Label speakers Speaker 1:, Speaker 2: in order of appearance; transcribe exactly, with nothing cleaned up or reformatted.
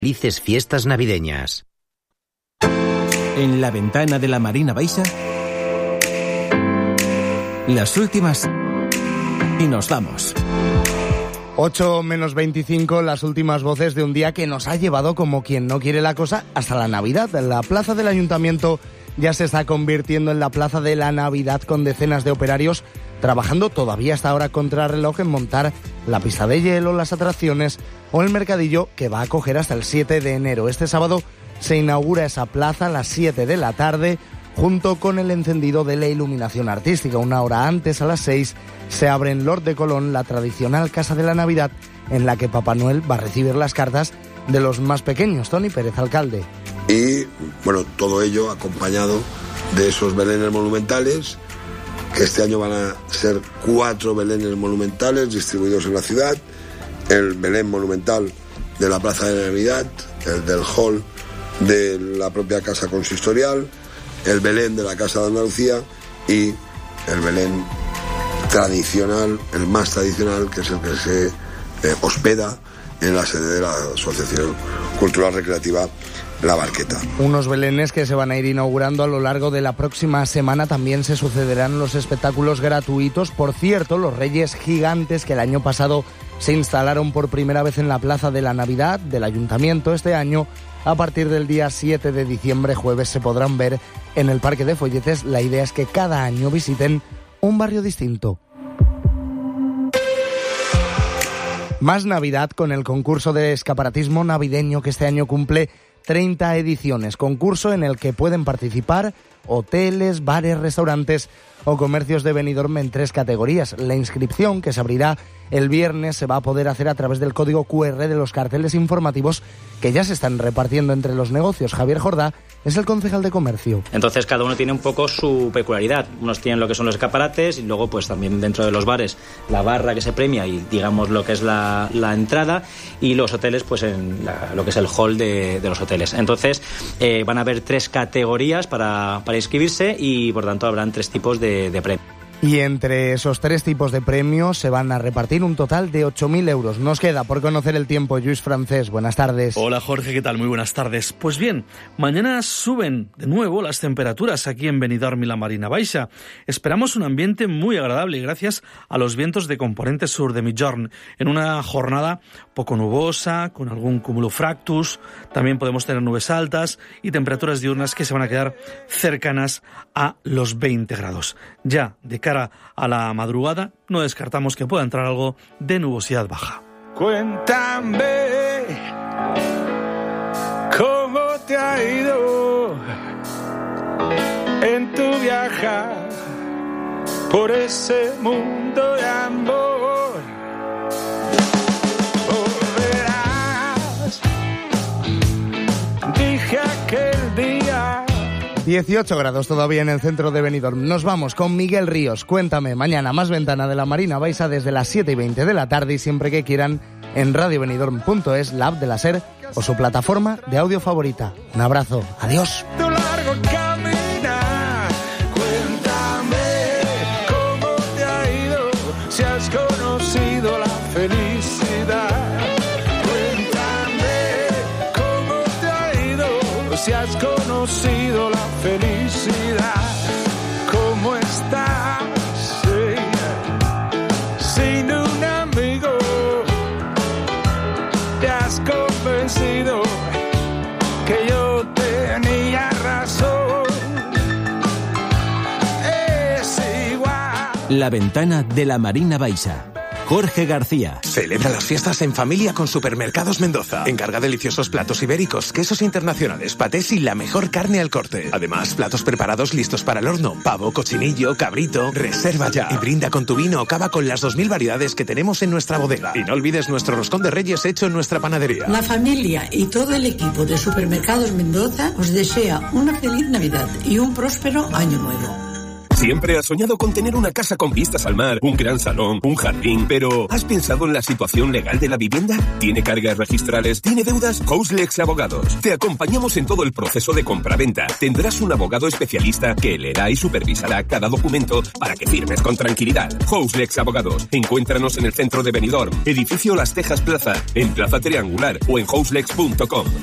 Speaker 1: Felices fiestas navideñas.
Speaker 2: En la ventana de la Marina Baixa, las últimas y nos vamos.
Speaker 3: ocho menos veinticinco, las últimas voces de un día que nos ha llevado, como quien no quiere la cosa, hasta la Navidad. La plaza del Ayuntamiento ya se está convirtiendo en la plaza de la Navidad, con decenas de operarios trabajando todavía hasta ahora contrarreloj en montar la pista de hielo, las atracciones o el mercadillo que va a acoger hasta el siete de enero. Este sábado se inaugura esa plaza a las siete de la tarde, junto con el encendido de la iluminación artística. Una hora antes, a las seis, se abre en Lord de Colón la tradicional Casa de la Navidad, en la que Papá Noel va a recibir las cartas de los más pequeños. Tony Pérez, alcalde.
Speaker 4: Y, bueno, todo ello acompañado de esos belenes monumentales, que este año van a ser cuatro belenes monumentales distribuidos en la ciudad. El belén monumental de la Plaza de Navidad, el del hall de la propia Casa Consistorial, el belén de la Casa de Andalucía y el belén tradicional, el más tradicional, que es el que se eh, hospeda en la sede de la Asociación Cultural Recreativa La Barqueta.
Speaker 3: Unos belenes que se van a ir inaugurando a lo largo de la próxima semana. También se sucederán los espectáculos gratuitos. Por cierto, los Reyes Gigantes, que el año pasado se instalaron por primera vez en la Plaza de la Navidad del Ayuntamiento, este año, a partir del día siete de diciembre, jueves, se podrán ver en el Parque de Folletes. La idea es que cada año visiten un barrio distinto. Más Navidad con el concurso de escaparatismo navideño, que este año cumple treinta ediciones. Concurso en el que pueden participar hoteles, bares, restaurantes o comercios de Benidorm en tres categorías. La inscripción, que se abrirá el viernes, se va a poder hacer a través del código cu erre de los carteles informativos que ya se están repartiendo entre los negocios. Javier Jordá es el concejal de comercio.
Speaker 5: Entonces cada uno tiene un poco su peculiaridad. Unos tienen lo que son los escaparates y luego pues también dentro de los bares la barra que se premia y digamos lo que es la, la entrada, y los hoteles pues en la, lo que es el hall de, de los hoteles. Entonces eh, van a haber tres categorías para, para inscribirse y por tanto habrán tres tipos de, de premios.
Speaker 3: Y entre esos tres tipos de premios se van a repartir un total de ocho mil euros. Nos queda por conocer el tiempo. Lluís Francés, buenas tardes.
Speaker 6: Hola Jorge, ¿qué tal? Muy buenas tardes. Pues bien, mañana suben de nuevo las temperaturas aquí en Benidorm y la Marina Baixa. Esperamos un ambiente muy agradable gracias a los vientos de componente sur de Migjorn, en una jornada poco nubosa, con algún cumulofractus. También podemos tener nubes altas y temperaturas diurnas que se van a quedar cercanas a los veinte grados. Ya de cara a la madrugada, no descartamos que pueda entrar algo de nubosidad baja.
Speaker 7: Cuéntame cómo te ha ido en tu viajar por ese mundo de amor. Volverás, dije aquel día.
Speaker 3: dieciocho grados todavía en el centro de Benidorm. Nos vamos con Miguel Ríos. Cuéntame, mañana más ventana de la Marina Baixa desde las siete y veinte de la tarde y siempre que quieran en radio benidorm punto es, la app de la SER o su plataforma de audio favorita. Un abrazo. Adiós.
Speaker 7: Tu largo caminar, cuéntame cómo te ha ido, si has conocido la felicidad. Cuéntame cómo te ha ido, si has conocido la felicidad. ¿Cómo estás? Sí. Sin un amigo te has convencido que yo tenía razón. Es igual.
Speaker 2: La ventana de la Marina Baixa. Jorge García.
Speaker 8: Celebra las fiestas en familia con Supermercados Mendoza. Encarga deliciosos platos ibéricos, quesos internacionales, patés y la mejor carne al corte. Además, platos preparados listos para el horno. Pavo, cochinillo, cabrito. Reserva ya y brinda con tu vino o cava con las dos mil variedades que tenemos en nuestra bodega. Y no olvides nuestro roscón de Reyes hecho en nuestra panadería.
Speaker 9: La familia y todo el equipo de Supermercados Mendoza os desea una feliz Navidad y un próspero año nuevo.
Speaker 10: Siempre has soñado con tener una casa con vistas al mar, un gran salón, un jardín, pero ¿has pensado en la situación legal de la vivienda? ¿Tiene cargas registrales? ¿Tiene deudas? Houselex Abogados. Te acompañamos en todo el proceso de compraventa. Tendrás un abogado especialista que leerá y supervisará cada documento para que firmes con tranquilidad. Houselex Abogados. Encuéntranos en el centro de Benidorm, edificio Las Tejas Plaza, en Plaza Triangular o en houselex punto com.